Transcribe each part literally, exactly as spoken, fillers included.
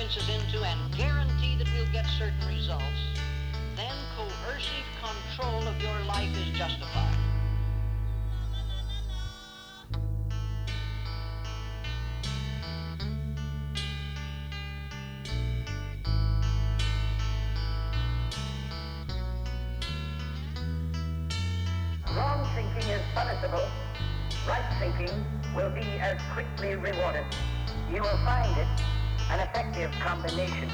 influences into and guarantee that we'll get certain results, then coercive control of your life is justified. Wrong thinking is punishable. Right thinking will be as quickly rewarded. You will find it an effective combination.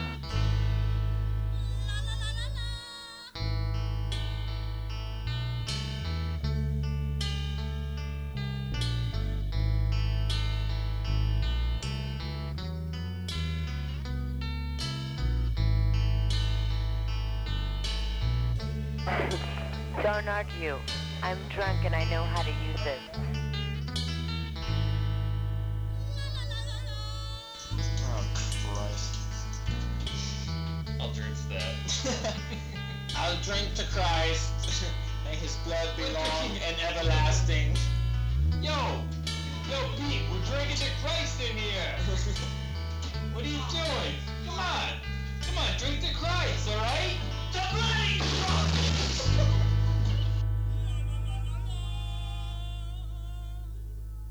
Don't argue. I'm drunk and I know how to use it. Oh, Christ. I'll drink to that. I'll drink to Christ. May his blood be long and everlasting. Yo! Yo, Pete, we're drinking to Christ in here! What are you doing? Come on! Come on, drink to Christ, alright?